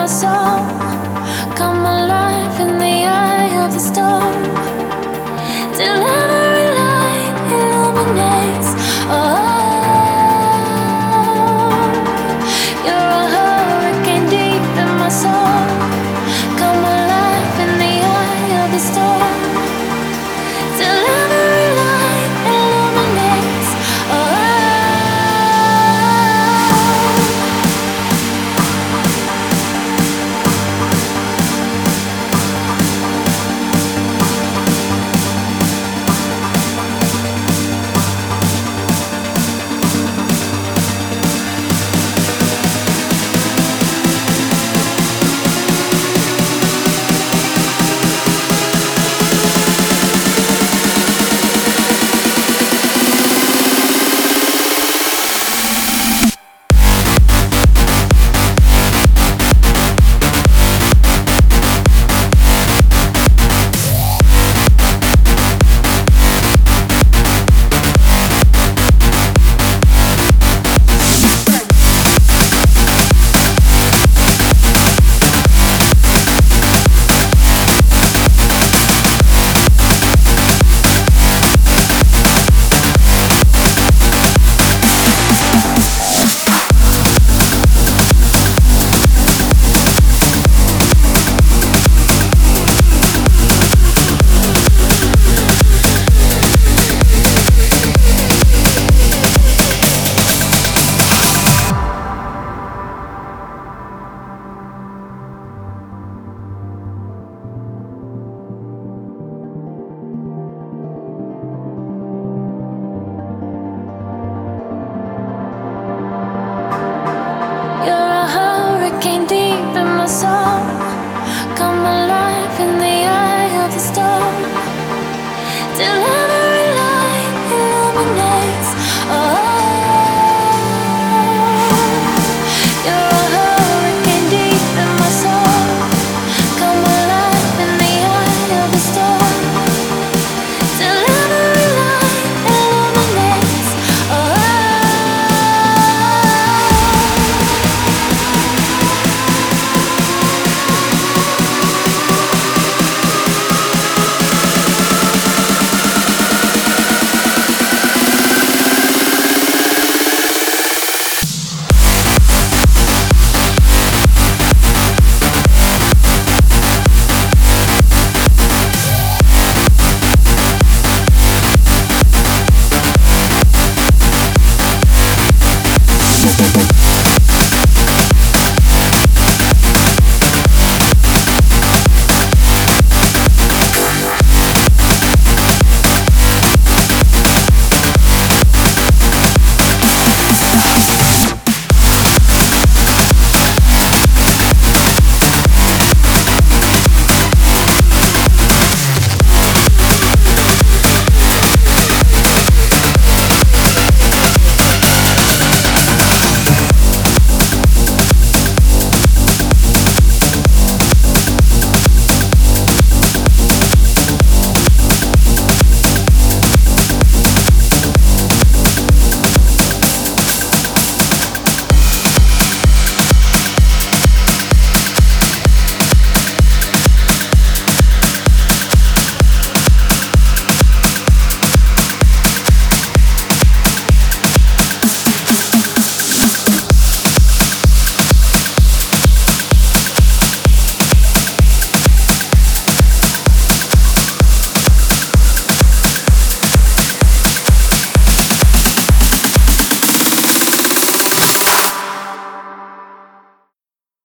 my soul. Come alive in the eye of the storm. Till every light illuminates. Oh, you're a hurricane deep in my soul. Come alive in the eye of the storm. Till every light illuminates. Oh. Soul, come alive in the eye of the storm. Till every light illuminates. Oh, you're a hurricane deep in my soul. Come alive in the eye of the storm. Till every light illuminates. Oh. We'll be right back.